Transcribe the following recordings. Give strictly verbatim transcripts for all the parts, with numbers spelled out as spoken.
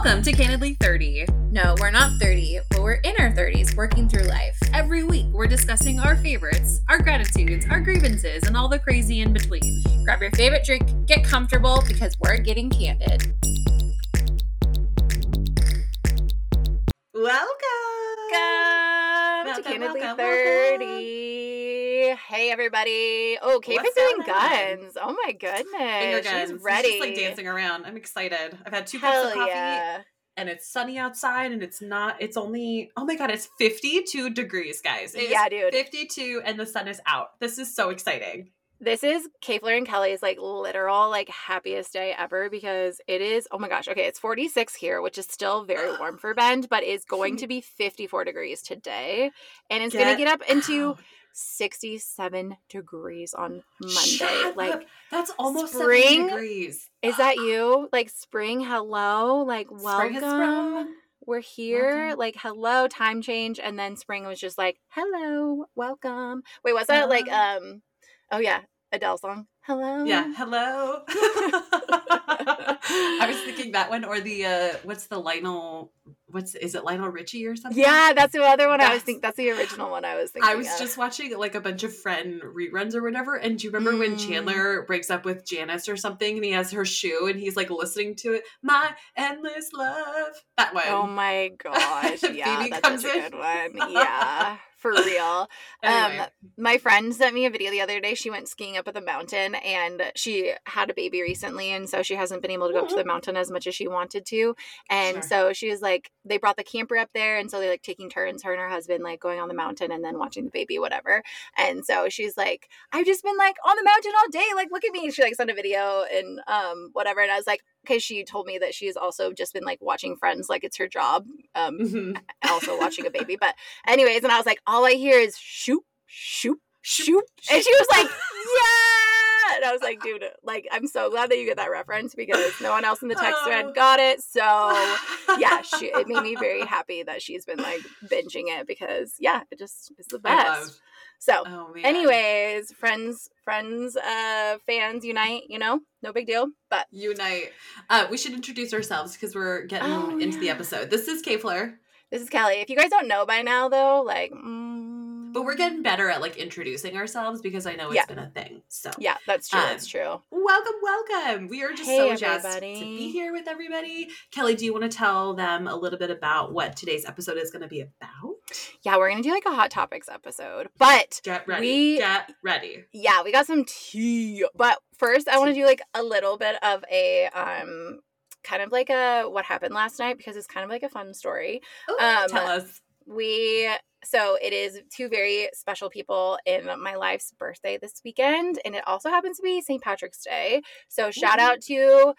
Welcome to Candidly thirty. No, we're not thirty, but we're in our thirties working through life. Every week, we're discussing our favorites, our gratitudes, our grievances, and all the crazy in between. Grab your favorite drink, get comfortable, because we're getting candid. Welcome! Welcome, welcome to Candidly welcome, thirty. welcome. Hey, everybody. Oh, Kate is What's doing going on? guns. Oh, my goodness. Finger guns. She's ready. She's just like dancing around. I'm excited. I've had two Hell cups of coffee. yeah. And it's sunny outside, and it's not, it's only, oh my God, it's fifty-two degrees, guys. It Yeah, is dude. fifty-two, and the sun is out. This is so exciting. This is Kayfler and Kelly's like literal like happiest day ever because it is, oh my gosh, okay, it's forty-six here, which is still very warm for Bend, but is going to be fifty-four degrees today. And it's going to get up into out. sixty-seven degrees on Monday. Shut like up. That's almost spring seventy degrees. Is that you? Like spring, hello, like Spring has welcome. sprung. We're here, Welcome. like hello, time change, and then spring was just like hello, welcome. Wait, was that like um? Oh yeah, Adele song. Hello. Yeah, hello. I was thinking that one or the uh what's the Lionel? What's is it Lionel Richie or something? Yeah, that's the other one I was That's- thinking. That's the original one I was thinking. I was of. just watching like a bunch of Friend reruns or whatever, and do you remember when Mm. Chandler breaks up with Janice or something, and he has her shoe, and he's like listening to it, "My Endless Love." That one. Oh my gosh! Yeah, Phoebe that's comes such a in. good one. Yeah, for real. Anyway. Um, my friend sent me a video the other day. She went skiing up at the mountain, and she had a baby recently, and so she hasn't been able to go up to the mountain as much as she wanted to. And Sure. so she was like, they brought the camper up there, and so they like taking turns, her and her husband, like going on the mountain and then watching the baby, whatever. And so she's like, I've just been like on the mountain all day. Like, look at me. She like sent a video and um whatever. And I was like, because she told me that she's also just been like watching Friends, like it's her job. Um, Mhm. also watching a baby. But anyways, and I was like, all I hear is shoot, shoot, shoot. And she was like, yeah. And I was like, dude, like, I'm so glad that you get that reference because no one else in the text thread Oh. got it. So yeah, she, it made me very happy that she's been like binging it because yeah, it just is the I best. love. So Oh man. anyways, friends, friends, uh, fans unite, you know, no big deal. But Unite. Uh, we should introduce ourselves because we're getting Oh, into the yeah. episode. This is Kayfler, this is Kelly. If you guys don't know by now though, like, mm, but we're getting better at like introducing ourselves because I know it's Yeah. been a thing. So yeah, that's true. Um, that's true. welcome, welcome. We are just Hey, so jazzed to everybody. be here with everybody. Kelly, do you want to tell them a little bit about what today's episode is going to be about? Yeah, we're gonna do like a hot topics episode, but Get ready. We- Get ready. yeah, we got some tea. But first, I want to do like a little bit of a um, kind of like a what happened last night because it's kind of like a fun story. Ooh, Um, tell us. We so it is two very special people in my life's birthday this weekend, and it also happens to be Saint Patrick's Day. So shout Ooh. out to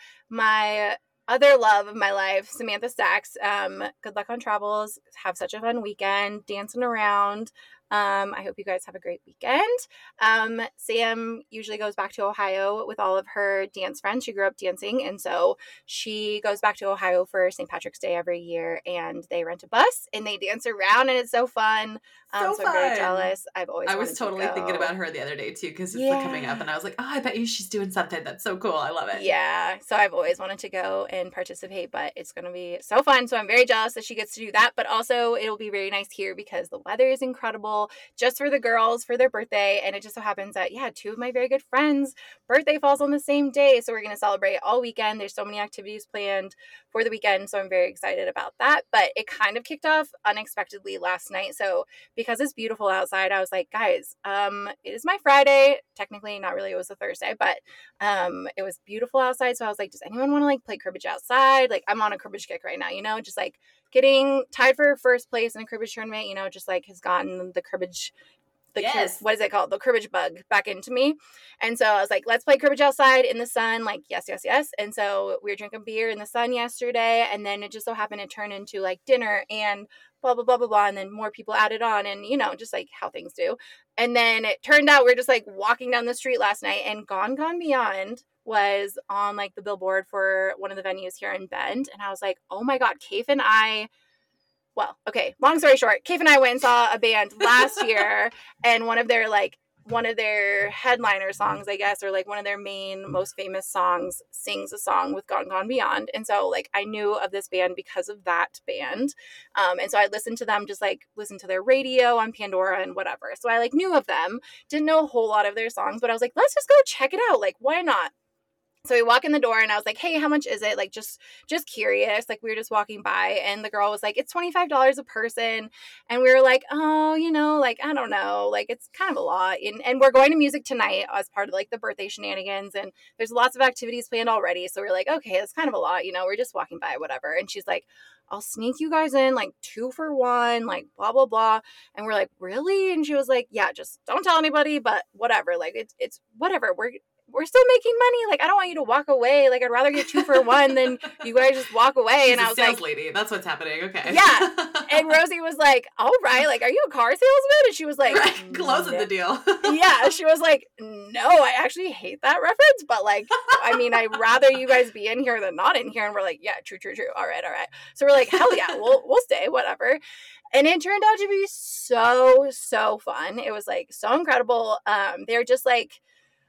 my other love of my life, Samantha Sachs. Um, good luck on travels. Have such a fun weekend, dancing around. Um, I hope you guys have a great weekend. Um, Sam usually goes back to Ohio with all of her dance friends. She grew up dancing, and so she goes back to Ohio for Saint Patrick's Day every year, and they rent a bus and they dance around, and it's so fun. Um, So so I'm very fun. jealous. I've always I was wanted to totally thinking go. about her the other day too because it's like coming up, Yeah. and I was like, oh, I bet you she's doing something that's so cool. I love it. Yeah, so I've always wanted to go and participate, but it's going to be so fun. So I'm very jealous that she gets to do that, but also it'll be very nice here because the weather is incredible just for the girls for their birthday. And it just so happens that, yeah, two of my very good friends' birthday falls on the same day. So we're going to celebrate all weekend. There's so many activities planned for the weekend. So I'm very excited about that. But it kind of kicked off unexpectedly last night. So because it's beautiful outside, I was like, guys, um, it is my Friday. Technically, not really. It was a Thursday, but um, it was beautiful outside. So I was like, does anyone want to like play cribbage outside? Like I'm on a cribbage kick right now, you know, just like getting tied for first place in a cribbage tournament, you know, just like has gotten the cribbage, the cri- Yes. what is it called? The cribbage bug back into me. And so I was like, let's play cribbage outside in the sun. Like, yes, yes, yes. And so we were drinking beer in the sun yesterday. And then it just so happened to turn into like dinner and blah, blah, blah, blah, blah. And then more people added on and, you know, just like how things do. And then it turned out we we're just like walking down the street last night and Gone Gone Beyond was on like the billboard for one of the venues here in Bend. And I was like, oh my God, Kaif and I, well, okay, long story short, Kaif and I went and saw a band last year and one of their like one of their headliner songs, I guess, or like one of their main most famous songs sings a song with Gone Gone Beyond. And so like I knew of this band because of that band. Um, and so I listened to them, just like listened to their radio on Pandora and whatever. So I like knew of them, didn't know a whole lot of their songs, but I was like, let's just go check it out. Like, why not? So we walk in the door and I was like, hey, how much is it? Like, just, just curious. Like we were just walking by and the girl was like, it's twenty-five dollars a person. And we were like, oh, you know, like, I don't know, like it's kind of a lot. And, and we're going to music tonight as part of like the birthday shenanigans. And there's lots of activities planned already. So we're like, okay, it's kind of a lot, you know, we're just walking by, whatever. And she's like, I'll sneak you guys in like two for one, like blah, blah, blah. And we're like, really? And she was like, yeah, just don't tell anybody, but whatever. Like it's, it's whatever. We're, we're still making money. Like, I don't want you to walk away. Like, I'd rather get two for one than you guys just walk away. She's and a I was sales like, lady. That's what's happening. Okay. Yeah. And Rosie was like, all right. Like, are you a car salesman? And she was like, right. Closing no. the deal. Yeah. She was like, no, I actually hate that reference. But like, I mean, I'd rather you guys be in here than not in here. And we're like, yeah, true, true, true. All right. All right. So we're like, hell yeah, we'll, we'll stay, whatever. And it turned out to be so, so fun. It was like so incredible. Um, they're just like,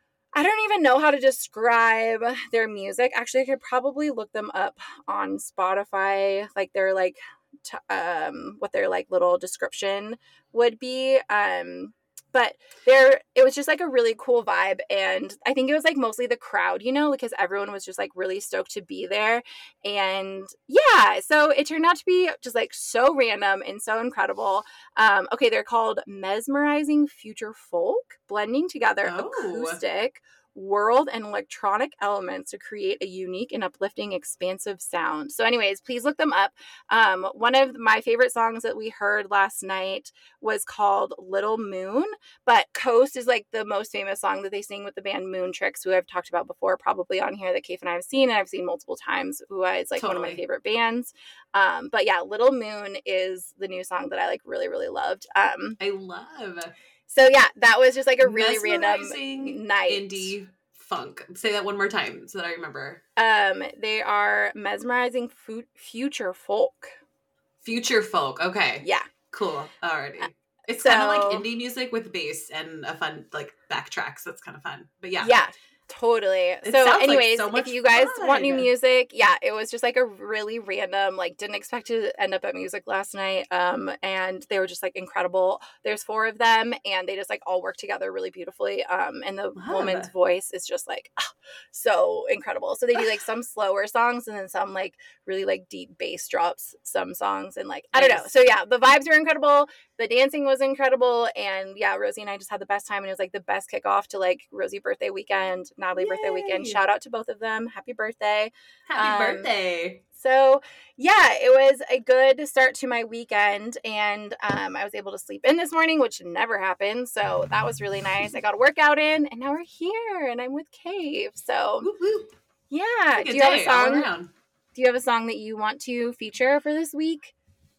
I don't even know how to describe their music. Actually, I could probably look them up on Spotify, like their like t- um what their like little description would be. Um but there it was just like a really cool vibe, and I think it was like mostly the crowd, you know, because everyone was just like really stoked to be there. And yeah, so it turned out to be just like so random and so incredible. Um okay, they're called Mesmerizing Future Folk, blending together Oh. acoustic, world, and electronic elements to create a unique and uplifting, expansive sound. So anyways, please look them up. Um, one of my favorite songs that we heard last night was called Little Moon, but Coast is like the most famous song that they sing with the band Moon Tricks, who I've talked about before, probably on here, that Kaif and I have seen, and I've seen multiple times, who is like totally one of my favorite bands. Um, but yeah, Little Moon is the new song that I like really, really loved. Um, I love So yeah, that was just like a really random Mesmerizing night. Indie funk. Say that one more time so that I remember. Um, they are Mesmerizing fu- Future Folk. Future folk. Okay. Yeah. Cool. Alrighty. It's so, kind of like indie music with bass and a fun like backtracks. That's kind of fun. But yeah. Yeah. Totally. It so sounds anyways, like so if much you guys fun. want new music, yeah, it was just like a really random, like didn't expect to end up at music last night. Um, and they were just like incredible. There's four of them and they just like all work together really beautifully. Um, and the Love. woman's voice is just like oh, so incredible. So they do like some slower songs and then some like really like deep bass drops, some songs, and like I don't know. Nice. So yeah, the vibes were incredible. The dancing was incredible. And yeah, Rosie and I just had the best time, and it was like the best kickoff to like Rosie birthday weekend, Natalie Yay. birthday weekend. Shout out to both of them. Happy birthday. Happy Um, birthday. So yeah, it was a good start to my weekend, and um, I was able to sleep in this morning, which never happens. So that was really nice. I got a workout in, and now we're here, and I'm with Kaif. So Whoop, whoop. yeah, Good do you have a day all song? around. Do you have a song that you want to feature for this week?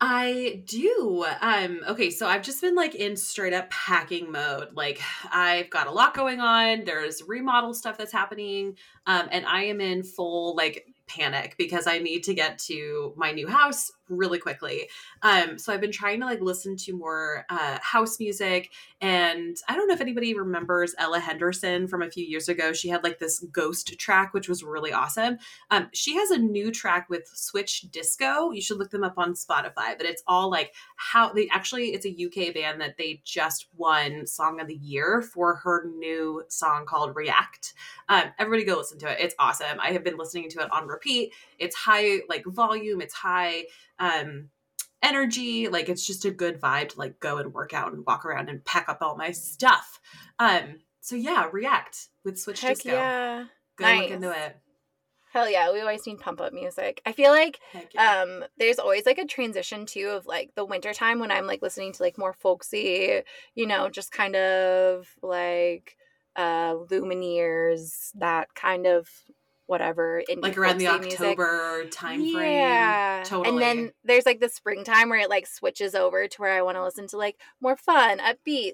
I do. Um, okay, so I've just been like in straight up packing mode. Like I've got a lot going on. There's remodel stuff that's happening. Um, and I am in full like panic because I need to get to my new house really quickly. Um, so I've been trying to like listen to more uh, house music. And I don't know if anybody remembers Ella Henderson from a few years ago. She had like this ghost track, which was really awesome. Um, she has a new track with Switch Disco. You should look them up on Spotify, but it's all like how they actually, it's a U K band that they just won Song of the Year for her new song called React. Um, everybody go listen to it. It's awesome. I have been listening to it on repeat. It's high like volume. It's high um, energy. Like it's just a good vibe to like go and work out and walk around and pack up all my stuff. Um, so yeah, React with Switch Heck Disco. yeah. Go Nice. look into it. Hell yeah, we always need pump up music. I feel like Heck yeah. um there's always like a transition too of like the winter time when I'm like listening to like more folksy, you know, just kind of like uh Lumineers, that kind of whatever, indie Like around the folksy music. October time frame. Yeah. Totally. And then there's like the springtime where it like switches over to where I want to listen to like more fun, upbeat, like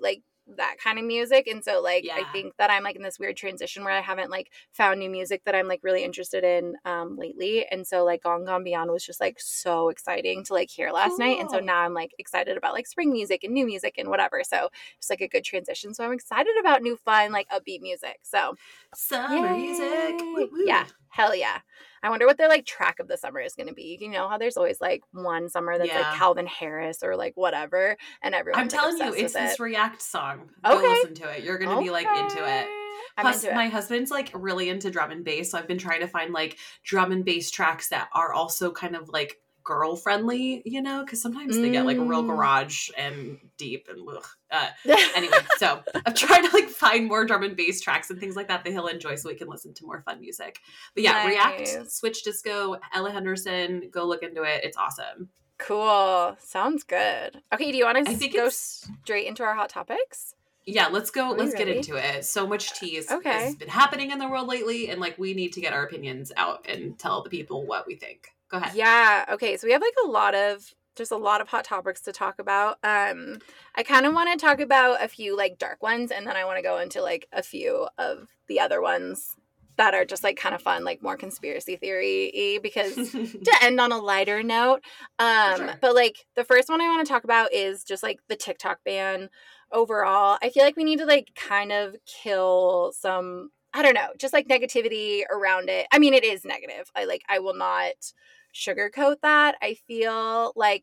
that kind of music. And so like, Yeah. I think that I'm like in this weird transition where I haven't like found new music that I'm like really interested in um, lately. And so like Gone Gone Beyond was just like so exciting to like hear last Cool. night. And so now I'm like excited about like spring music and new music and whatever. So it's like a good transition. So I'm excited about new fun, like upbeat music. So summer yay. music. Woo, woo. Yeah. Hell yeah. I wonder what their like track of the summer is going to be. You know how there's always like one summer that's Yeah. like Calvin Harris or like whatever, and everyone's I'm telling like, you, it's this it. React song. Go Okay. listen to it. You're gonna okay. be like into it. I'm Plus, into my it. husband's like really into drum and bass, so I've been trying to find like drum and bass tracks that are also kind of like girl friendly, you know, because sometimes they get like real Mm. garage and deep and ugh. Uh, anyway, so I'm trying to like find more drum and bass tracks and things like that that he'll enjoy, so we can listen to more fun music. But yeah, Nice. React, Switch Disco, Ella Henderson, go look into it. It's awesome. Cool. Sounds good. Okay, do you want I to think go it's- straight into our hot topics? Yeah, let's go. Are we let's get ready? into it. So much tea is, Okay. has been happening in the world lately, and like we need to get our opinions out and tell the people what we think. Go ahead. Yeah. Okay. So we have like a lot of there's a lot of hot topics to talk about. Um, I kind of want to talk about a few like dark ones, and then I want to go into like a few of the other ones that are just like kind of fun, like more conspiracy theory-y, because to end on a lighter note. Um, sure. But like the first one I want to talk about is just like the TikTok ban overall. I feel like we need to like kind of kill some, I don't know, just like negativity around it. I mean, it is negative. I like, I will not sugarcoat that. I feel like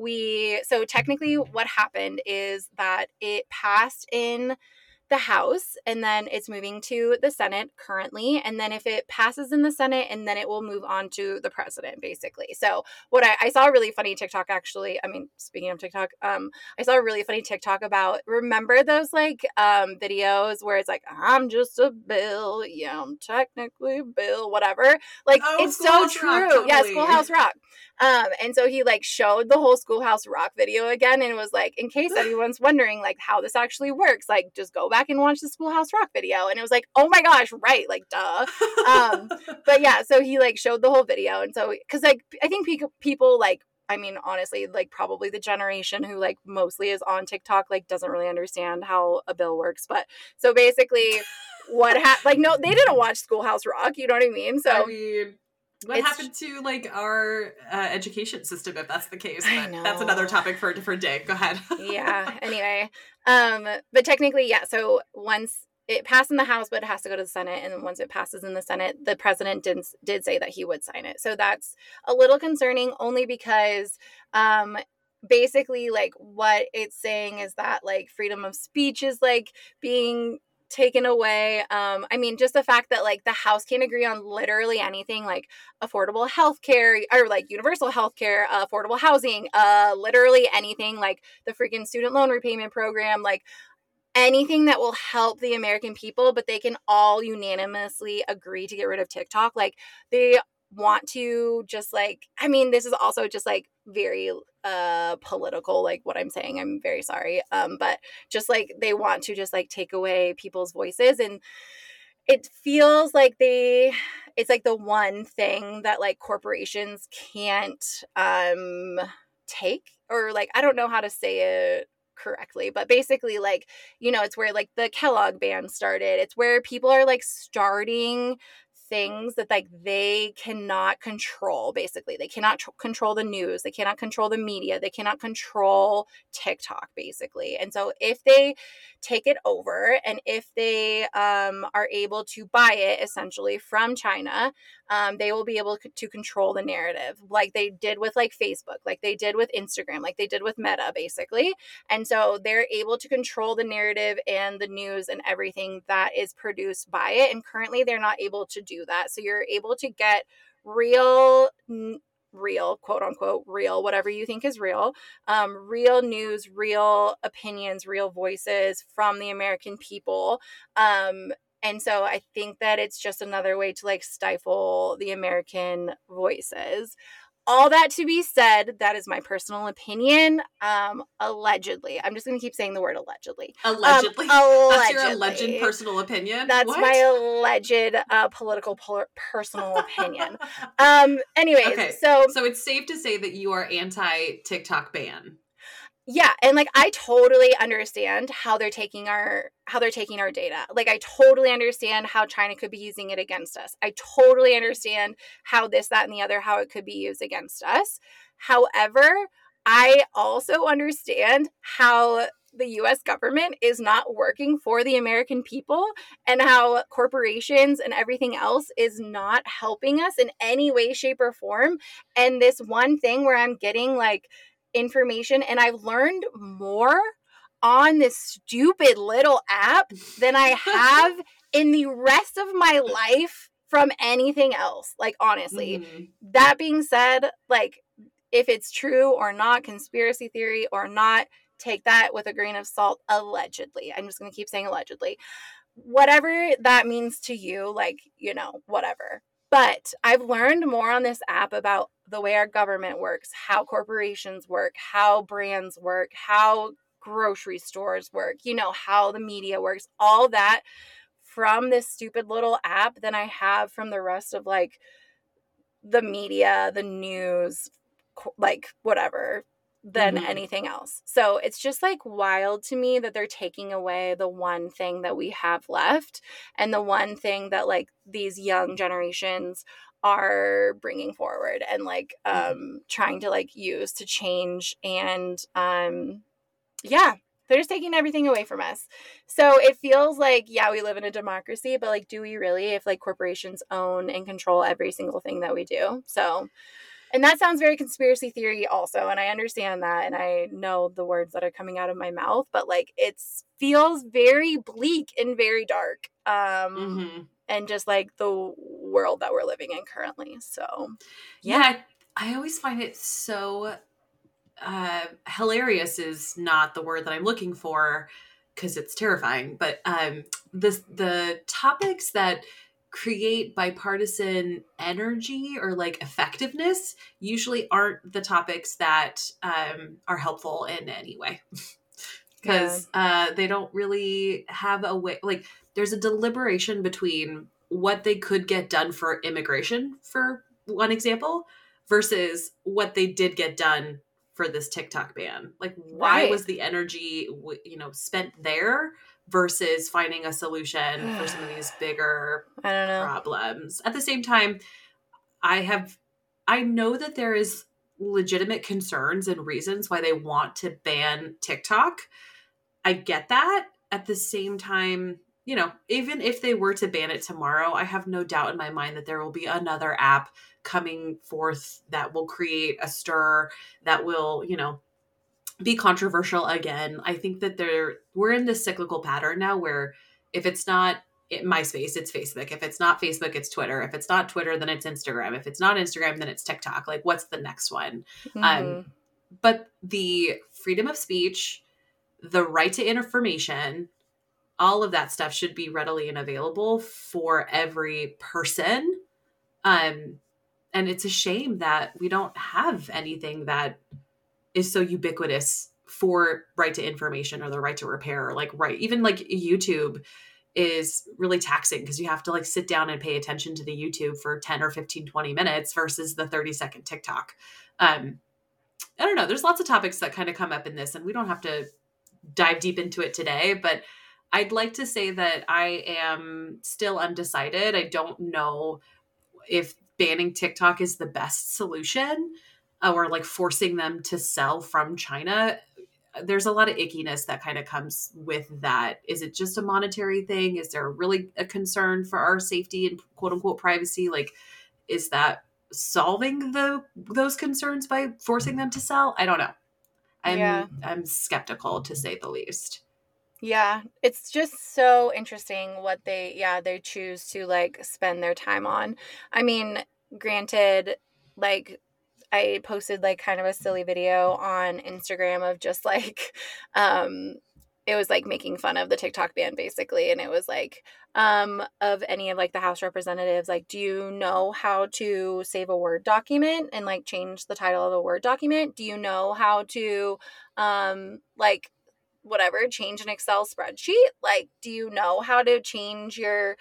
we, so technically what happened is that it passed in the House, and then it's moving to the Senate currently. And then if it passes in the Senate, and then it will move on to the president, basically. So what I, I saw a really funny TikTok, actually. I mean, speaking of TikTok, um, I saw a really funny TikTok about, remember those like um, videos where it's like, I'm just a bill, yeah, I'm technically a bill, whatever. Like, oh, it's so Schoolhouse true. Rock, Yeah, totally. Schoolhouse Rock. Um, and so he like showed the whole Schoolhouse Rock video again, and it was like, in case anyone's wondering like how this actually works, like just go back and watch the Schoolhouse Rock video. And it was like, oh my gosh, right, like duh. Um, but yeah, so he like showed the whole video, and so because like I think pe- people like, I mean, honestly, like probably the generation who like mostly is on TikTok like doesn't really understand how a bill works. But so basically, what happened? Like, no, they didn't watch Schoolhouse Rock. You know what I mean? So I mean, what happened to like our uh, education system if that's the case? But that's another topic for a different day. Go ahead. yeah. Anyway, um, but technically, yeah. So once it passed in the House, but it has to go to the Senate, and then once it passes in the Senate, the president did did say that he would sign it. So that's a little concerning, only because um, basically, like what it's saying is that like freedom of speech is like being taken away. Um, I mean, just the fact that like the House can't agree on literally anything, like affordable health care or like universal health care, uh, affordable housing, uh, literally anything, like the freaking student loan repayment program, like anything that will help the American people, but they can all unanimously agree to get rid of TikTok. Like they want to just like, I mean, this is also just like very uh political, like what I'm saying. I'm very sorry. Um, but just like they want to just like take away people's voices, and it feels like they it's like the one thing that like corporations can't um take, or like I don't know how to say it correctly, but basically like, you know, it's where like the Kellogg ban started. It's where people are like starting things that like they cannot control. Basically, they cannot tr- control the news, they cannot control the media, they cannot control TikTok, basically. And so if they take it over, and if they um, are able to buy it essentially from China, um, they will be able to control the narrative, like they did with like Facebook, like they did with Instagram, like they did with Meta, basically. And so they're able to control the narrative and the news and everything that is produced by it. And currently they're not able to do that. So you're able to get real, real, quote unquote, real, whatever you think is real, um, real news, real opinions, real voices from the American people. Um, and so I think that it's just another way to like stifle the American voices. All that to be said, that is my personal opinion. Um, allegedly. I'm just going to keep saying the word allegedly. Allegedly? Um, allegedly. That's your alleged personal opinion? That's what? my alleged uh, political pol- personal opinion. Um, anyways, okay. so... So it's safe to say that you are anti-TikTok ban. Yeah, and like I totally understand how they're taking our how they're taking our data. Like I totally understand how China could be using it against us. I totally understand how this, that, and the other, how it could be used against us. However, I also understand how the U S government is not working for the American people and how corporations and everything else is not helping us in any way, shape, or form. And this one thing where I'm getting like information and I've learned more on this stupid little app than I have in the rest of my life from anything else. Like, honestly, mm-hmm. That being said, like, if it's true or not, conspiracy theory or not, take that with a grain of salt, allegedly. I'm just going to keep saying allegedly. Whatever that means to you, like, you know, whatever. But I've learned more on this app about the way our government works, how corporations work, how brands work, how grocery stores work, you know, how the media works, all that from this stupid little app than I have from the rest of like the media, the news, like whatever, than mm-hmm. anything else. So it's just like wild to me that they're taking away the one thing that we have left and the one thing that like these young generations are bringing forward and like um mm-hmm. trying to like use to change. And um yeah, they're just taking everything away from us. So it feels like, yeah, we live in a democracy, but like, do we really, if like corporations own and control every single thing that we do? So, and that sounds very conspiracy theory also. And I understand that. And I know the words that are coming out of my mouth, but like, it feels very bleak and very dark. Um, mm-hmm. And just like the world that we're living in currently. So, yeah, yeah I, I always find it so uh, hilarious is not the word that I'm looking for because it's terrifying. But um, the, the topics that create bipartisan energy or like effectiveness usually aren't the topics that um, are helpful in any way because yeah. uh, they don't really have a way, like there's a deliberation between what they could get done for immigration, for one example, versus what they did get done for this TikTok ban. Like why right. was the energy, you know, spent there versus finding a solution for some of these bigger I don't know. problems. At the same time, I have, I know that there is legitimate concerns and reasons why they want to ban TikTok. I get that. At the same time, you know, even if they were to ban it tomorrow, I have no doubt in my mind that there will be another app coming forth that will create a stir, that will, you know, be controversial again. I think that there we're in this cyclical pattern now where if it's not MySpace, it's Facebook. If it's not Facebook, it's Twitter. If it's not Twitter, then it's Instagram. If it's not Instagram, then it's TikTok. Like what's the next one? Mm-hmm. Um, but the freedom of speech, the right to information, all of that stuff should be readily and available for every person. Um, and it's a shame that we don't have anything that is so ubiquitous for right to information or the right to repair, like right. Even like YouTube is really taxing because you have to like sit down and pay attention to the YouTube for ten or fifteen, twenty minutes versus the thirty second TikTok. Um, I don't know. There's lots of topics that kind of come up in this and we don't have to dive deep into it today, but I'd like to say that I am still undecided. I don't know if banning TikTok is the best solution or like forcing them to sell from China. There's a lot of ickiness that kind of comes with that. Is it just a monetary thing? Is there really a concern for our safety and quote unquote privacy? Like, is that solving the those concerns by forcing them to sell? I don't know. I'm yeah. I'm skeptical to say the least. Yeah, it's just so interesting what they, yeah, they choose to like spend their time on. I mean, granted, like I posted like kind of a silly video on Instagram of just like, um, it was like making fun of the TikTok ban basically. And it was like, um, of any of like the House representatives, like, do you know how to save a Word document and like change the title of a Word document? Do you know how to, um, like, whatever, change an Excel spreadsheet? Like, do you know how to change your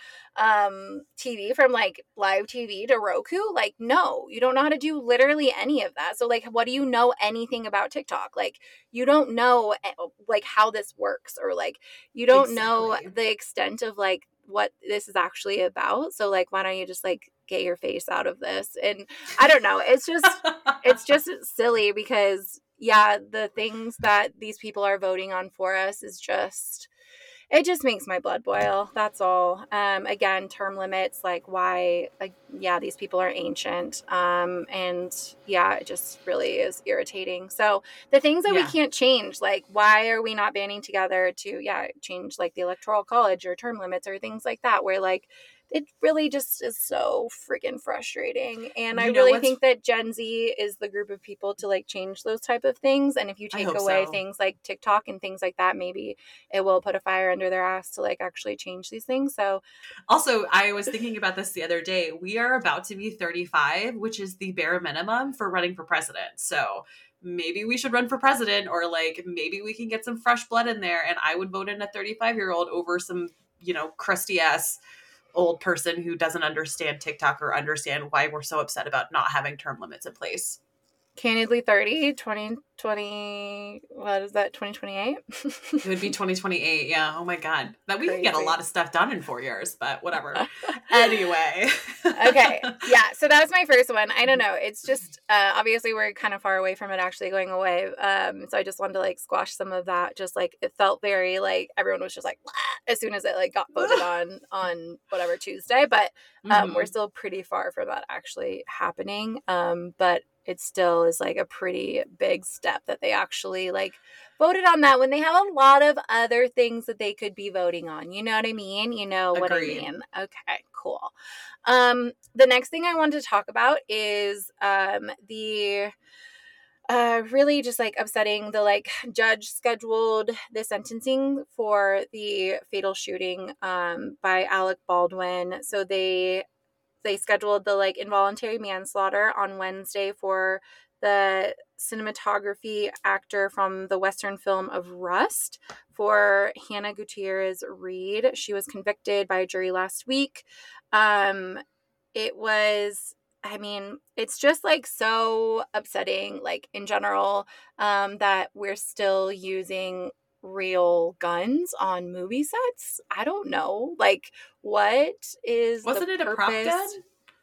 um, T V from like live T V to Roku? Like, no, you don't know how to do literally any of that. So like, what do you know anything about TikTok? Like, you don't know like how this works, or like, you don't know Exactly. the extent of like what this is actually about. So like, why don't you just like get your face out of this? And I don't know. It's just, it's just silly because yeah, the things that these people are voting on for us is just, it just makes my blood boil. That's all. Um, again, term limits, like why, like, yeah, these people are ancient. Um, and yeah, it just really is irritating. So the things that we Yeah. can't change, like why are we not banding together to, yeah, change like the electoral college or term limits or things like that, where like, it really just is so freaking frustrating. And I You know really what's think that Gen Z is the group of people to like change those type of things. And if you I take hope away so. things like TikTok and things like that, maybe it will put a fire under their ass to like actually change these things. So Also, I was thinking about this the other day. We are about to be thirty-five, which is the bare minimum for running for president. So maybe we should run for president, or like maybe we can get some fresh blood in there. And I would vote in a thirty-five year old over some, you know, crusty ass old person who doesn't understand TikTok or understand why we're so upset about not having term limits in place. candidly thirty, twenty twenty, what is that, twenty twenty-eight? It would be twenty twenty-eight. Yeah. Oh my God. That we can get a lot of stuff done in four years, but whatever. Anyway. Okay. Yeah. So that was my first one. I don't know. It's just, uh, obviously we're kind of far away from it actually going away. Um, so I just wanted to like squash some of that. Just like, it felt very like everyone was just like, "Blah," as soon as it like got voted on, on whatever Tuesday, but, um, Mhm. we're still pretty far from that actually happening. Um, but it still is like a pretty big step that they actually like voted on that when they have a lot of other things that they could be voting on. You know what I mean? You know what Agreed. I mean? Okay, cool. Um, the next thing I wanted to talk about is um, the uh, really just like upsetting the like judge scheduled the sentencing for the fatal shooting um, by Alec Baldwin. So they they scheduled the like involuntary manslaughter on Wednesday for the cinematography actor from the Western film of Rust, for Hannah Gutierrez Reed. She was convicted by a jury last week. Um, it was, I mean, it's just like so upsetting, like in general, um, that we're still using real guns on movie sets. I don't know. Like, what is Wasn't the it a prop gun? purpose?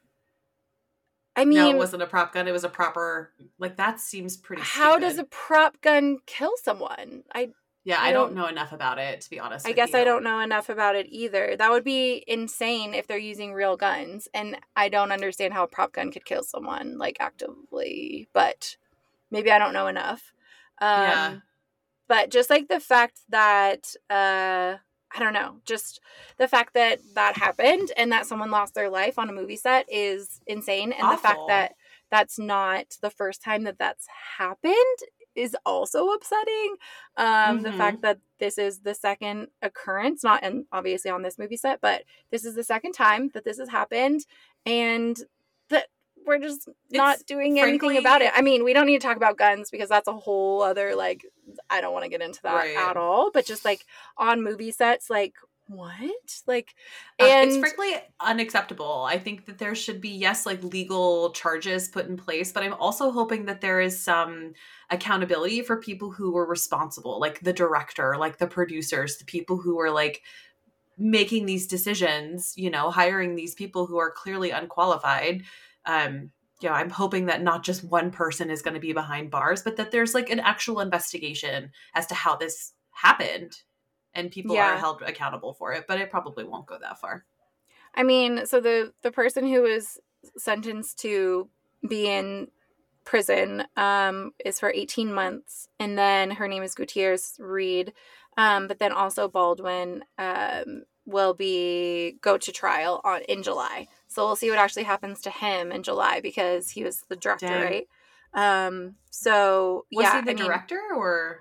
I No, it mean, wasn't a prop gun. It was a proper, like, that seems pretty how stupid. does a prop gun kill someone? I Yeah, I I don't don't know enough about it, to be honest I with guess you. I don't know enough about it either. That would be insane if they're using real guns, and I don't understand how a prop gun could kill someone like actively, but maybe I don't know enough. Um Yeah. but just like the fact that uh I don't know, just the fact that that happened and that someone lost their life on a movie set is insane, and the fact Awful. that that's not the first time that that's happened is also upsetting. Um, the Mhm. fact that this is the second occurrence, not and obviously on this movie set, but this is the second time that this has happened, and that we're just not It's doing anything about frankly it. I mean, we don't need to talk about guns because that's a whole other like I don't want to get into that right. at all, but just like on movie sets, like what? Like, Um, it's and frankly unacceptable. I think that there should be, yes, like legal charges put in place, but I'm also hoping that there is some accountability for people who were responsible, like the director, like the producers, the people who were like making these decisions, you know, hiring these people who are clearly unqualified. Um, you know, I'm hoping that not just one person is going to be behind bars, but that there's like an actual investigation as to how this happened and people are yeah. held accountable for it, but it probably won't go that far. I mean, so the the person who was sentenced to be in prison um, is for eighteen months, and then her name is Gutierrez Reed, um, but then also Baldwin um, will be go to trial on in July. So we'll see what actually happens to him in July because he was the director, Dang. right? Um, so Was yeah, he the I mean, director or?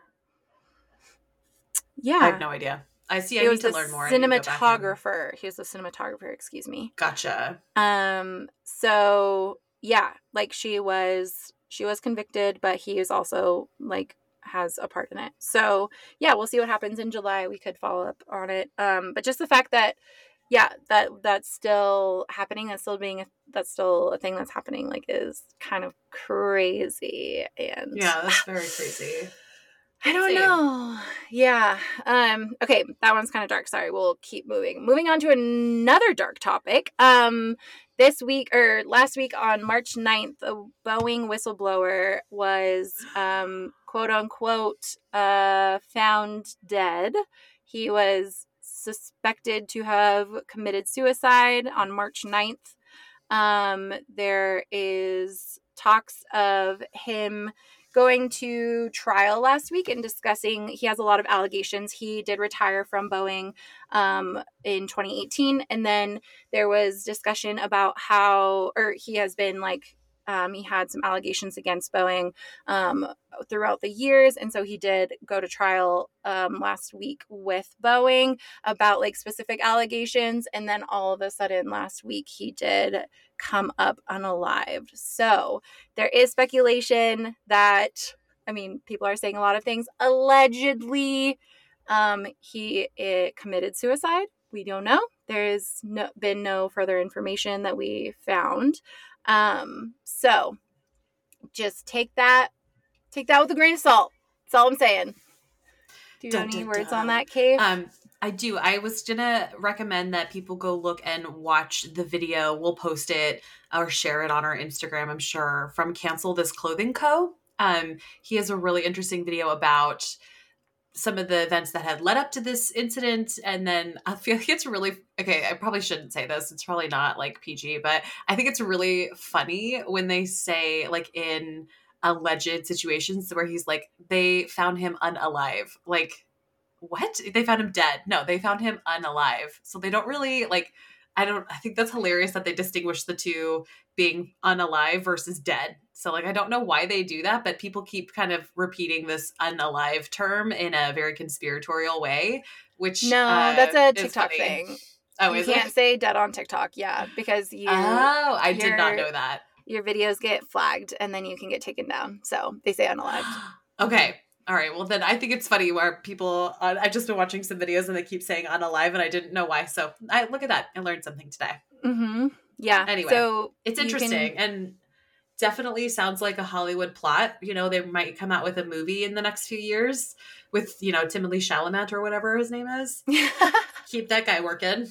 yeah, I have no idea. I see. I he need was to the learn more. I need to go back and. cinematographer. He was the cinematographer. Excuse me. Gotcha. Um, so yeah, like she was she was convicted, but he is also like has a part in it. So yeah, we'll see what happens in July. We could follow up on it. Um, but just the fact that, yeah, that that's still happening, that's still being, a, that's still a thing that's happening, like, is kind of crazy. And yeah, that's very crazy. I don't Same. know. Yeah. Um, okay, that one's kind of dark. Sorry, we'll keep moving. Moving on to another dark topic. Um, this week, or last week on March ninth, a Boeing whistleblower was, um, quote unquote, uh, found dead. He was suspected to have committed suicide on March ninth. Um, there is talks of him going to trial last week and discussing, he has a lot of allegations. He did retire from Boeing um, in twenty eighteen. And then there was discussion about how, or he has been like, um, he had some allegations against Boeing um, throughout the years. And so he did go to trial um, last week with Boeing about like specific allegations. And then all of a sudden last week he did come up unalived. So there is speculation that, I mean, people are saying a lot of things. Allegedly, um, he it committed suicide. We don't know. There's no, been no further information that we found. Um, so just take that, take that with a grain of salt. That's all I'm saying. Do you Dun, have any dun, words dun. on that, Kate? Um, I do. I was gonna recommend that people go look and watch the video. We'll post it or share it on our Instagram, I'm sure, from Cancel This Clothing Co. Um, he has a really interesting video about some of the events that had led up to this incident. And then I feel like it's really, okay, I probably shouldn't say this. It's probably not like P G, but I think it's really funny when they say like in alleged situations where he's like, they found him unalive. Like, what? They found him dead. No, they found him unalive. So they don't really like, I don't, I think that's hilarious that they distinguish the two being unalive versus dead. So like, I don't know why they do that, but people keep kind of repeating this unalive term in a very conspiratorial way, which No, uh, that's a is TikTok funny. thing. Oh, you is can't it? say dead on TikTok. Yeah, because you. Oh, I did not your- know that. Your videos get flagged and then you can get taken down. So they say unalived. Okay. All right. Well, then I think it's funny where people, uh, I've just been watching some videos and they keep saying unalive and I didn't know why. So I look at that. I learned something today. Mm-hmm. Yeah. Anyway, so it's you interesting can- and definitely sounds like a Hollywood plot. You know, they might come out with a movie in the next few years with, you know, Timothée Chalamet or whatever his name is. Keep that guy working.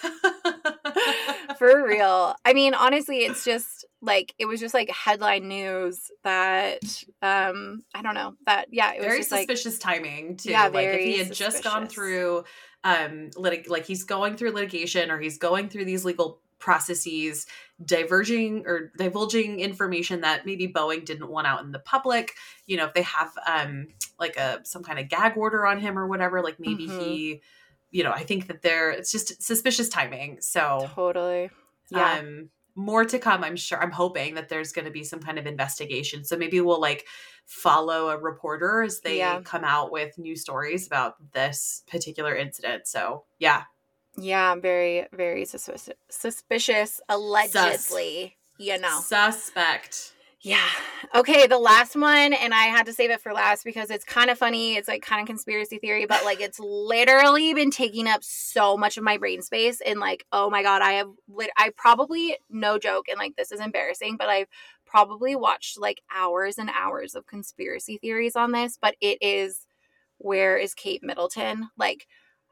For real. I mean, honestly, it's just like, it was just like headline news that, um, I don't know, that, yeah, it was very just suspicious like, timing too. Yeah, like if very he had just gone suspicious. through, um, litig- like he's going through litigation or he's going through these legal processes, diverging or divulging information that maybe Boeing didn't want out in the public. You know, if they have, um, like a, some kind of gag order on him or whatever, like maybe Mhm. he, you know, I think that there, it's just suspicious timing. So Totally. Yeah. um, more to come, I'm sure. I'm hoping that there's going to be some kind of investigation. So maybe we'll like follow a reporter as they Yeah. come out with new stories about this particular incident. So yeah. Yeah, very, very suspicious. Suspicious, allegedly, you know. Suspect. Yeah. Okay, the last one, and I had to save it for last because it's kind of funny. It's like kind of conspiracy theory, but like it's literally been taking up so much of my brain space. And like, oh my God, I have, lit- I probably, no joke, and like this is embarrassing, but I've probably watched like hours and hours of conspiracy theories on this, but it is, where is Kate Middleton? Like,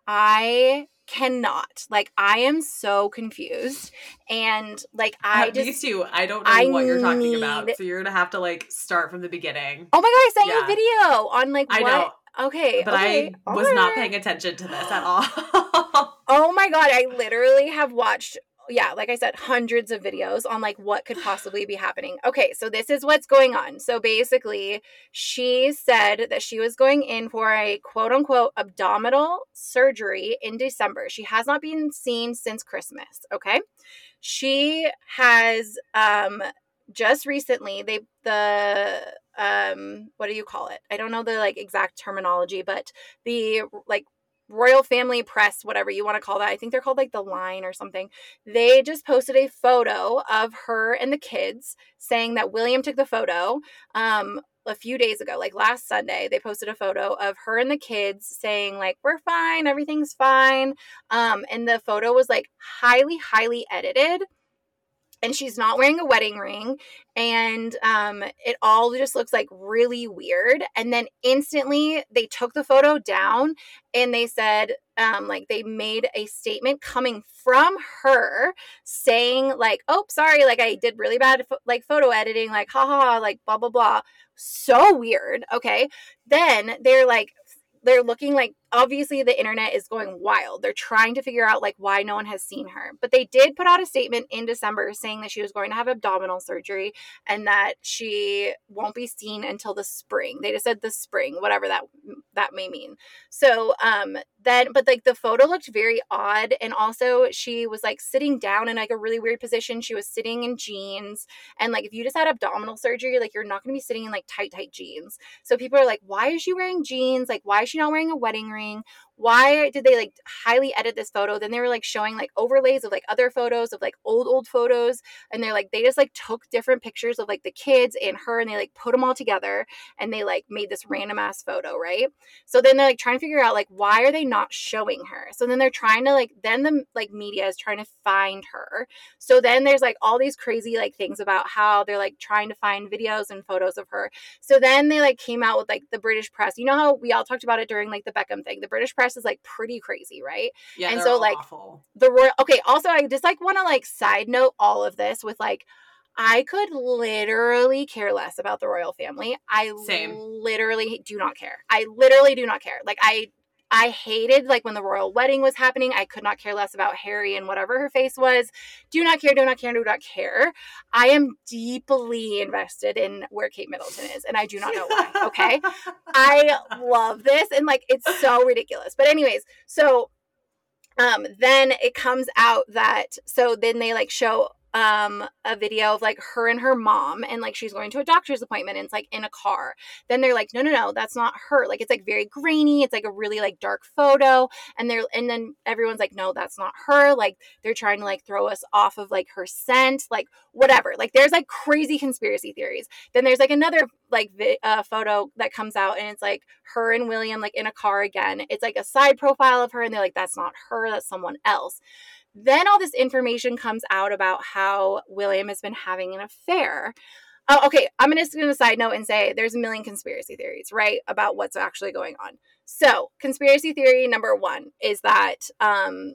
I cannot, like, I am so confused, and like I uh, just me too. I don't know I what you're talking about, need- so you're gonna have to like start from the beginning. oh my God, I sent you Yeah. a video on like I what know, okay but okay, I was not alright. paying attention to this at all. Oh my God, I literally have watched, yeah, like I said, hundreds of videos on like what could possibly be happening. Okay, so this is what's going on. So basically, she said that she was going in for a quote unquote abdominal surgery in December. She has not been seen since Christmas, okay? She has um just recently, they the um what do you call it? I don't know the like exact terminology, but the like royal family press, whatever you want to call that. I think they're called like the Line or something. They just posted a photo of her and the kids saying that William took the photo. Um, a few days ago, like last Sunday, they posted a photo of her and the kids saying like, we're fine, everything's fine. Um, and the photo was like highly, highly edited. And she's not wearing a wedding ring. And um, it all just looks like really weird. And then instantly they took the photo down and they said, um, like they made a statement coming from her saying like, oh, sorry, like I did really bad fo- like photo editing, like haha, like blah, blah, blah. So weird. Okay. Then they're like, they're looking like, obviously the internet is going wild. They're trying to figure out like why no one has seen her. But they did put out a statement in December saying that she was going to have abdominal surgery and that she won't be seen until the spring. They just said the spring, whatever that that may mean. So um then, but like the photo looked very odd. And also she was like sitting down in like a really weird position. She was sitting in jeans. And like if you just had abdominal surgery, like you're not going to be sitting in like tight, tight jeans. So people are like, why is she wearing jeans? Like, why is she not wearing a wedding ring? Why did they like highly edit this photo? Then they were like showing like overlays of like other photos of like old, old photos. And they're like, they just like took different pictures of like the kids and her and they like put them all together and they like made this random ass photo, right? So then they're like trying to figure out like, why are they not showing her? So then they're trying to like, then the like media is trying to find her. So then there's like all these crazy like things about how they're like trying to find videos and photos of her. So then they like came out with like the British press. You know how we all talked about it during like the Beckham thing? The British press is like pretty crazy, right? Yeah, and they're so like awful. the royal, okay, also I just like want to like side note all of this with like, I could literally care less about the royal family. I Same. literally do not care. I literally do not care. Like I I hated like when the royal wedding was happening. I could not care less about Harry and whatever her face was. Do not care, do not care, do not care. I am deeply invested in where Kate Middleton is, and I do not know why. Okay. I love this, and like it's so ridiculous. But anyways, so um then it comes out that so then they like show um a video of like her and her mom and like she's going to a doctor's appointment and it's like in a car. Then they're like, no no no that's not her. Like it's like very grainy, it's like a really like dark photo, and they're and then everyone's like, no that's not her. Like they're trying to like throw us off of like her scent, like whatever. Like there's like crazy conspiracy theories. Then there's like another like vi- uh, photo that comes out and it's like her and William like in a car again. It's like a side profile of her and they're like, that's not her, that's someone else. Then all this information comes out about how William has been having an affair. Oh, okay, I'm just going to side note and say there's a million conspiracy theories, right, about what's actually going on. So conspiracy theory number one is that um,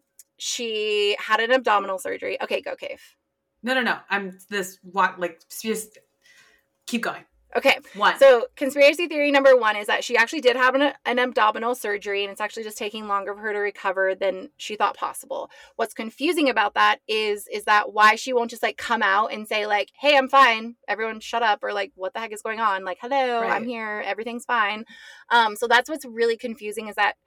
she had an abdominal surgery. Okay, go, Cave. No, no, no. I'm this, what, like, just keep going. Okay. One. So conspiracy theory number one is that she actually did have an, an abdominal surgery and it's actually just taking longer for her to recover than she thought possible. What's confusing about that is, is that why she won't just like come out and say like, hey, I'm fine. Everyone shut up. Or like, what the heck is going on? Like, hello, Right. I'm here. Everything's fine. Um, so that's what's really confusing is that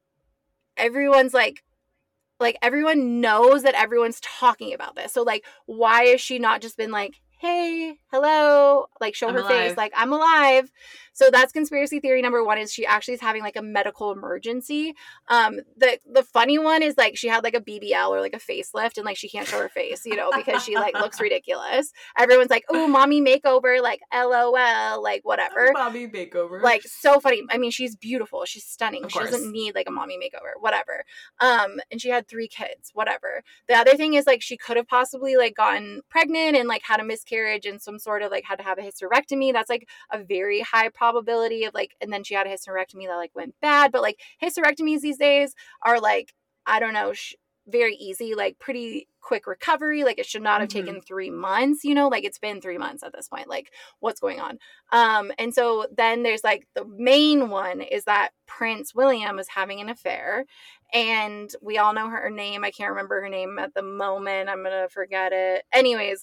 everyone's like, like everyone knows that everyone's talking about this. So like, why has she not just been like, hey, hello, like show I'm her alive. face, like I'm alive. So that's conspiracy theory number one is she actually is having like a medical emergency. Um, the the funny one is like she had like a B B L or like a facelift and like she can't show her face, you know, because she like looks ridiculous. Everyone's like, oh, mommy makeover, like L O L, like whatever. Mommy makeover. Like so funny. I mean, she's beautiful. She's stunning. Of She course. doesn't need like a mommy makeover, whatever. Um, and she had three kids, whatever. The other thing is like she could have possibly like gotten pregnant and like had a miscarriage and some sort of like had to have a hysterectomy. That's like a very high probability of like, and then she had a hysterectomy that like went bad. But like hysterectomies these days are like, I don't know, sh- very easy, like pretty quick recovery. Like it should not have Mhm. taken three months, you know, like it's been three months at this point. Like what's going on? Um, and so then there's like the main one is that Prince William is having an affair and we all know her name. I can't remember her name at the moment. I'm going to forget it. Anyways,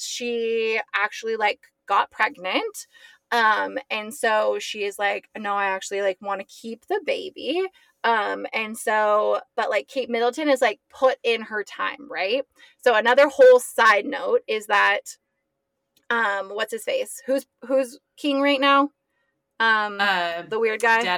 she actually like got pregnant. Um, and so she is like, no, I actually like want to keep the baby. Um, and so, but like Kate Middleton is like put in her time, right? So another whole side note is that, um, what's his face? Who's, who's king right now? Um, Uh, the weird guy. Daddy.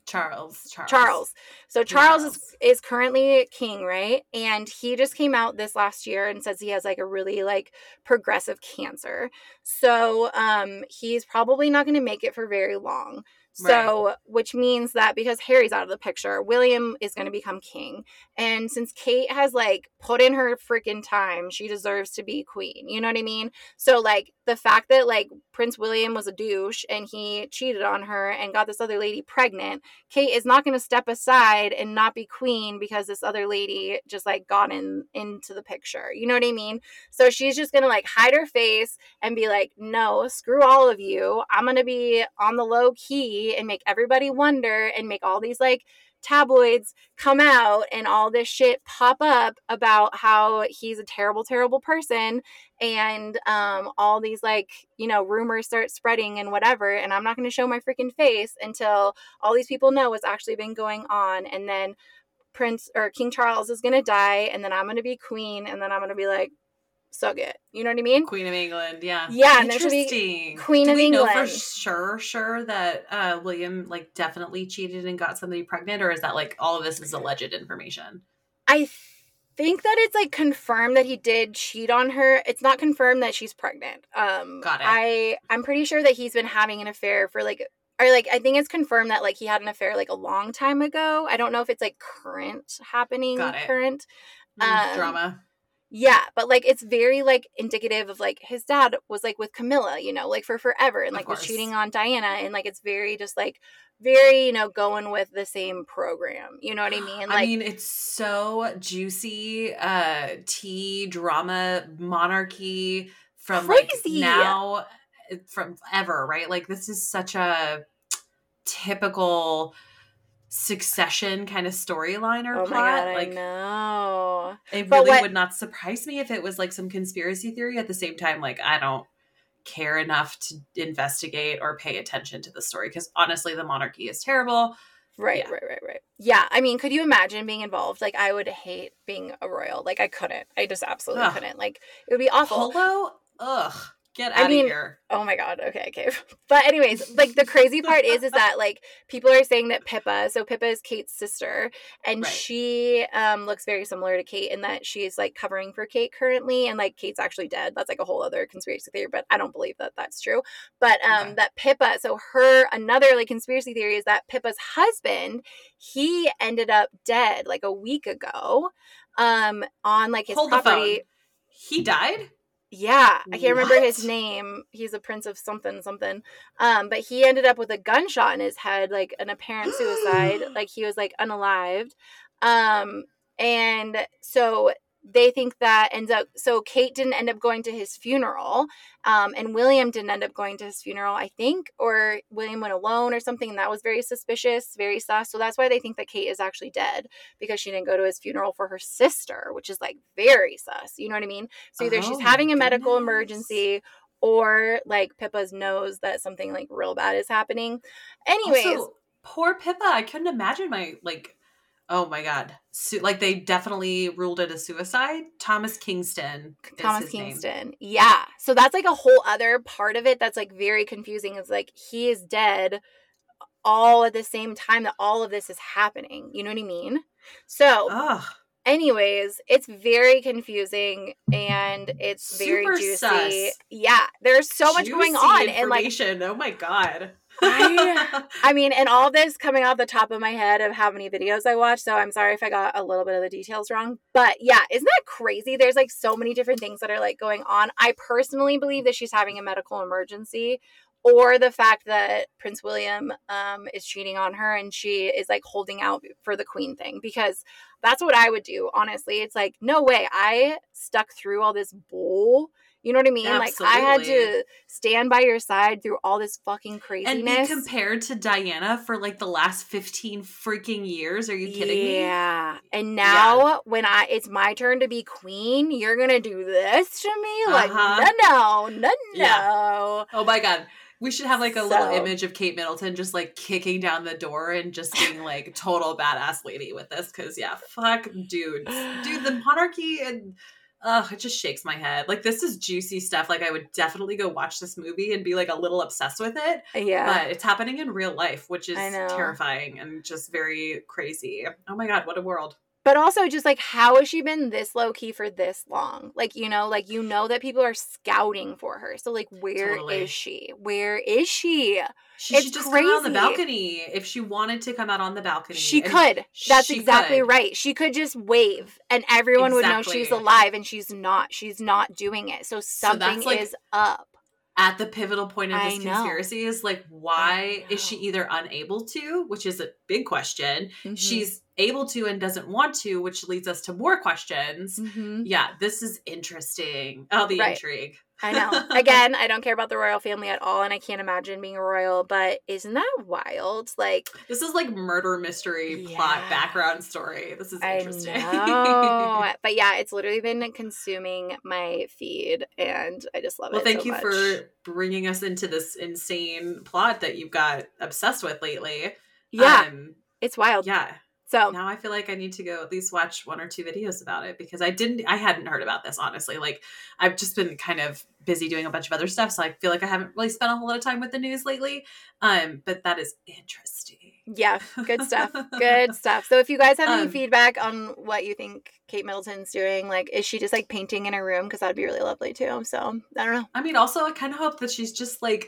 Charles. Charles. Charles. So Charles, Charles. is is currently king, right? And he just came out this last year and says he has like a really like progressive cancer. So um he's probably not going to make it for very long. So, right. Which means that because Harry's out of the picture, William is going to become king. And since Kate has like put in her freaking time, she deserves to be queen. You know what I mean? So like the fact that like Prince William was a douche and he cheated on her and got this other lady pregnant, Kate is not going to step aside and not be queen because this other lady just like got in into the picture. You know what I mean? So she's just going to like hide her face and be like, no, screw all of you. I'm going to be on the low key and make everybody wonder and make all these like tabloids come out and all this shit pop up about how he's a terrible, terrible person. And um, all these like, you know, rumors start spreading and whatever. And I'm not going to show my freaking face until all these people know what's actually been going on. And then Prince or King Charles is going to die. And then I'm going to be queen. And then I'm going to be like, suck it. You know what I mean? Queen of England, yeah. Yeah, interesting. Queen Do of we England. know for sure, sure that uh, William like definitely cheated and got somebody pregnant, or is that like all of this is alleged information? I think that it's like confirmed that he did cheat on her. It's not confirmed that she's pregnant. Um, Got it. I I'm pretty sure that he's been having an affair for like. Or, like, I think it's confirmed that, like, he had an affair, like, a long time ago. I don't know if it's, like, current happening. Got it. Current. Mm, um, drama. Yeah, but, like, it's very, like, indicative of, like, his dad was, like, with Camilla, you know, like, for forever. And, like, was cheating on Diana. And, like, it's very just, like, very, you know, going with the same program. You know what I mean? Like, I mean, it's so juicy. Uh, tea, drama, monarchy from, crazy. like, now... from ever, right? Like this is such a typical Succession kind of storyline or oh plot. My God, like I know. It but really what, would not surprise me if it was like some conspiracy theory. At the same time, like I don't care enough to investigate or pay attention to the story because honestly, the monarchy is terrible. Right, yeah. right, right, right. Yeah, I mean, could you imagine being involved? Like, I would hate being a royal. Like, I couldn't. I just absolutely Ugh. couldn't. Like, it would be awful. Polo? Ugh. Get out I mean, of here. Oh my God. Okay, okay. But anyways, like the crazy part is, is that like people are saying that Pippa, so Pippa is Kate's sister, and right. she um, looks very similar to Kate in that she's like covering for Kate currently, and like Kate's actually dead. That's like a whole other conspiracy theory, but I don't believe that that's true. But um, okay. that Pippa, so her, another like conspiracy theory is that Pippa's husband, he ended up dead like a week ago um, on like his Hold property. He died? Yeah, I can't what? remember his name. He's a prince of something, something. Um, but he ended up with a gunshot in his head, like an apparent suicide. Like he was like unalived. Um, and so they think that ends up, so Kate didn't end up going to his funeral. Um, and William didn't end up going to his funeral, I think, or William went alone or something. And that was very suspicious, very sus. So that's why they think that Kate is actually dead because she didn't go to his funeral for her sister, which is like very sus. You know what I mean? So either oh, she's having a medical goodness. emergency or like Pippa's knows that something like real bad is happening. Anyways. Also, poor Pippa. I couldn't imagine my like, oh my God. Su- like they definitely ruled it a suicide. Thomas Kingston. Thomas Kingston. Name. Yeah. So that's like a whole other part of it that's like very confusing. Is like he is dead all at the same time that all of this is happening. You know what I mean? So Ugh. anyways, it's very confusing and it's Super very juicy. Sus. Yeah. There's so much juicy going on. And like, oh my God. I, I mean, and all this coming off the top of my head of how many videos I watched. So I'm sorry if I got a little bit of the details wrong. But yeah, isn't that crazy? There's like so many different things that are like going on. I personally believe that she's having a medical emergency, or the fact that Prince William um, is cheating on her and she is like holding out for the queen thing, because that's what I would do. Honestly, it's like, no way. I stuck through all this bull. You know what I mean? Absolutely. Like I had to stand by your side through all this fucking craziness. And be compared to Diana for like the last fifteen freaking years. Are you kidding yeah. me? Yeah. And now yeah. when I it's my turn to be queen, you're going to do this to me? Like, uh-huh. no, no, no, yeah. no. Oh my God. We should have like a so. little image of Kate Middleton just like kicking down the door and just being like total badass lady with this. Cause yeah, fuck dudes. Dude, the monarchy and ugh, it just shakes my head. Like, this is juicy stuff. Like, I would definitely go watch this movie and be like a little obsessed with it. Yeah. But it's happening in real life, which is I know. terrifying and just very crazy. Oh my God, what a world. But also just like, how has she been this low key for this long? Like, you know, like, you know that people are scouting for her. So like, where Totally. is she? Where is she? She It's should just crazy. come out on the balcony if she wanted to come out on the balcony. She And could. That's she exactly could. right. She could just wave and everyone would know she's Exactly. alive, and she's not. She's not doing it. So something like, is up. At the pivotal point of I this know. conspiracy is like, why I is she know. either unable to, which is a big question. Mhm. She's able to and doesn't want to, which leads us to more questions. Mhm. Yeah, this is interesting. Oh, the Right. intrigue. I know. Again, I don't care about the royal family at all, and I can't imagine being a royal, but isn't that wild? Like, This is like murder mystery plot Yeah. background story. This is I interesting. know. But yeah, it's literally been consuming my feed, and I just love Well, it thank so you much. for bringing us into this insane plot that you've got obsessed with lately. Yeah, Um, it's wild. yeah. So, Now I feel like I need to go at least watch one or two videos about it because I didn't, I hadn't heard about this, honestly. Like, I've just been kind of busy doing a bunch of other stuff. So I feel like I haven't really spent a whole lot of time with the news lately. Um, but that is interesting. yeah, good stuff. Good stuff. So if you guys have any Um, feedback on what you think Kate Middleton's doing, like, is she just like painting in her room? Because that'd be really lovely too. So I don't know. I mean, also, I kind of hope that she's just like,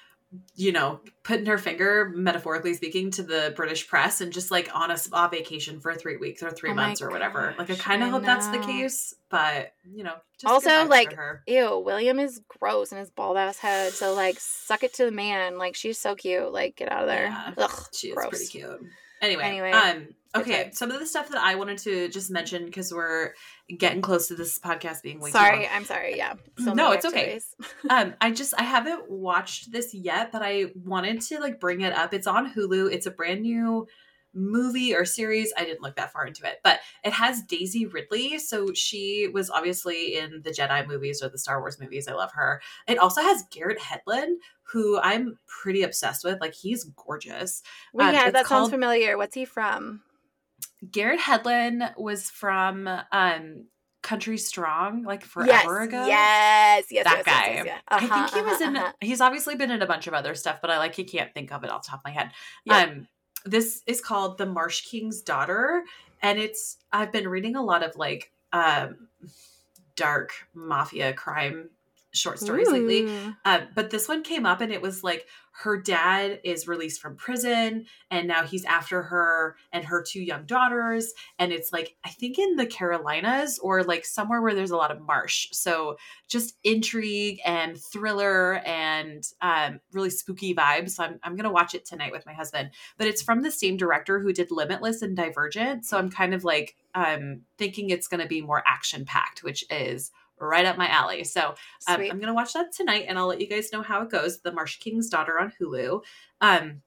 you know, putting her finger, metaphorically speaking, to the British press and just like on a spa vacation for three weeks or three Oh my months or whatever. Like, I gosh, kind I of hope that's the know. case, but you know, just Also, good vibes like, for her. ew, William is gross in his bald ass head. So like, suck it to the man. Like, she's so cute. Like, get out of there. Yeah, Ugh, she is gross. pretty cute. Anyway, Anyway, um, good okay, times. some of the stuff that I wanted to just mention because we're getting close to this podcast being way too Sorry, long. I'm sorry. Yeah. So No, many it's okay. activities. Um, I just I haven't watched this yet, but I wanted to like bring it up. It's on Hulu. It's a brand new movie or series. I didn't look that far into it, but it has Daisy Ridley. So she was obviously in the Jedi movies or the Star Wars movies. I love her. It also has Garrett Hedlund, who I'm pretty obsessed with. Like, he's gorgeous. Well, Um, yeah, it's that sounds called- familiar. What's he from? Garrett Hedlund was from um Country Strong, like forever yes, ago. Yes, yes, That yes, guy. Yes, yes, yes. I Uh-huh, think he was uh-huh, in. uh-huh. He's obviously been in a bunch of other stuff, but I like he can't think of it off the top of my head. Yep. Um, this is called The Marsh King's Daughter, and it's. I've been reading a lot of like um, dark mafia crime short stories lately. Ooh. Uh, but this one came up and it was like her dad is released from prison and now he's after her and her two young daughters. And it's like, I think in the Carolinas or like somewhere where there's a lot of marsh. So just intrigue and thriller and um, really spooky vibes. So I'm, I'm going to watch it tonight with my husband, but it's from the same director who did Limitless and Divergent. So I'm kind of like um, thinking it's going to be more action packed, which is right up my alley. So um, Sweet. I'm going to watch that tonight and I'll let you guys know how it goes. The Marsh King's Daughter on Hulu. Um,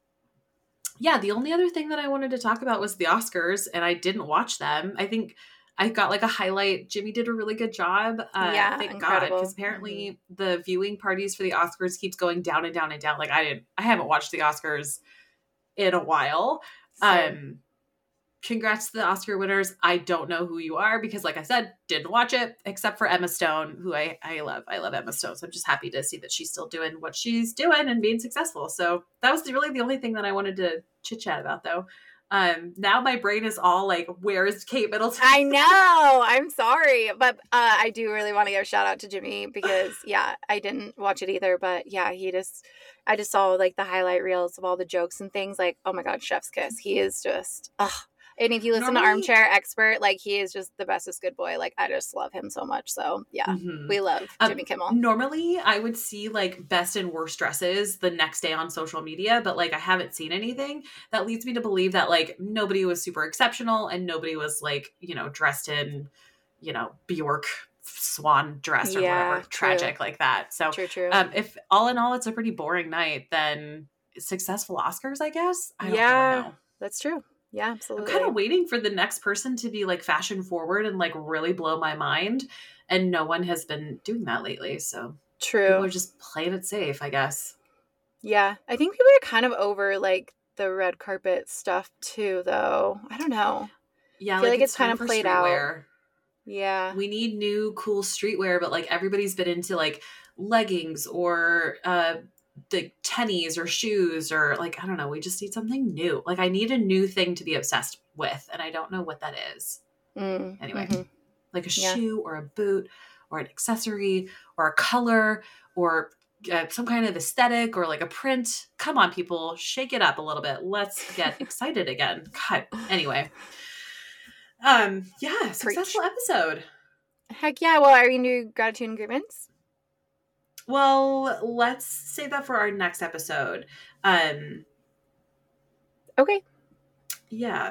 yeah, the only other thing that I wanted to talk about was the Oscars and I didn't watch them. I think I got like a highlight. Jimmy did a really good job. Uh, Yeah, thank incredible. God. Because apparently the viewing parties for the Oscars keeps going down and down and down. Like I didn't, I haven't watched the Oscars in a while. Same. Um, congrats to the Oscar winners. I don't know who you are because like I said, didn't watch it except for Emma Stone, who I, I love. I love Emma Stone. So I'm just happy to see that she's still doing what she's doing and being successful. So that was the, really the only thing that I wanted to chit chat about though. Um, now my brain is all like, where is Kate Middleton? I know. I'm sorry. But uh, I do really want to give a shout out to Jimmy because, yeah, I didn't watch it either. But yeah, he just, I just saw like the highlight reels of all the jokes and things like, oh my God, chef's kiss. He is just, ugh. And if you listen Normally- to Armchair Expert, like he is just the bestest good boy. Like I just love him so much. So yeah, Mhm. we love Um, Jimmy Kimmel. Normally I would see like best and worst dresses the next day on social media, but like I haven't seen anything that leads me to believe that like nobody was super exceptional and nobody was like, you know, dressed in, you know, Bjork swan dress or Yeah, whatever true. tragic like that. So True, true. um, if all in all it's a pretty boring night, then successful Oscars, I guess. I don't Yeah. really know. That's true. Yeah, I'm absolutely. kind of waiting for the next person to be like fashion forward and like really blow my mind. And no one has been doing that lately. So people True. are just playing it safe, I guess. Yeah. I think people are kind of over like the red carpet stuff too, though. I don't know. Yeah, I feel like it's time kinda for played out. streetwear. Yeah. We need new cool streetwear, but like everybody's been into like leggings or uh the tennies or shoes or like, I don't know. We just need something new. Like I need a new thing to be obsessed with. And I don't know what that is. Mm, anyway, mm-hmm. like a Yeah. shoe or a boot or an accessory or a color or uh, some kind of aesthetic or like a print. Come on, people, shake it up a little bit. Let's get excited again. God. Anyway. Um, yeah, successful Preach. episode. Heck yeah. Well, are we gonna do gratitude and grievance? Well, let's save that for our next episode. Um, okay. Yeah.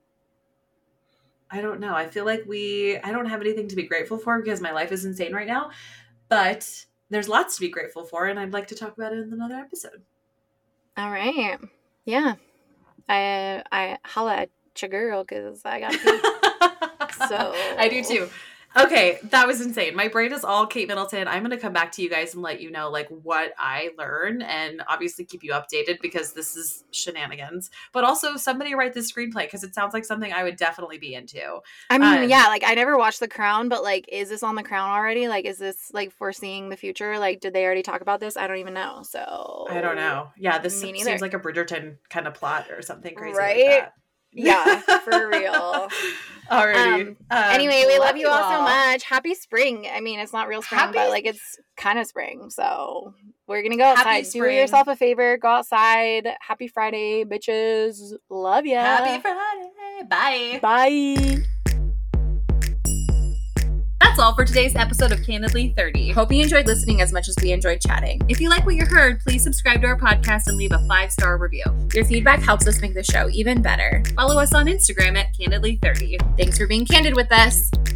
I don't know. I feel like we, I don't have anything to be grateful for because my life is insane right now, but there's lots to be grateful for, and I'd like to talk about it in another episode. All right. Yeah. I, I holla at your girl because I got to pee. So I do too. Okay, that was insane. My brain is all Kate Middleton. I'm going to come back to you guys and let you know like what I learn and obviously keep you updated because this is shenanigans. But also somebody write this screenplay because it sounds like something I would definitely be into. I mean, um, yeah, like I never watched The Crown, but like, is this on The Crown already? Like, is this like foreseeing the future? Like, did they already talk about this? I don't even know. So I don't know. Yeah, this Me seems neither. like a Bridgerton kind of plot or something crazy Right? like that. Yeah, for real. Alrighty. Um, Um, Anyway, we love you all so much. Happy spring. I mean, it's not real spring, Happy- but like it's kind of spring. So we're going to go Happy outside. Do spring. yourself a favor. Go outside. Happy Friday, bitches. Love ya. Happy Friday. Bye. Bye. That's all for today's episode of Candidly thirty. Hope you enjoyed listening as much as we enjoyed chatting. If you like what you heard, please subscribe to our podcast and leave a five-star review. Your feedback helps us make the show even better. Follow us on Instagram at Candidly thirty. Thanks for being candid with us.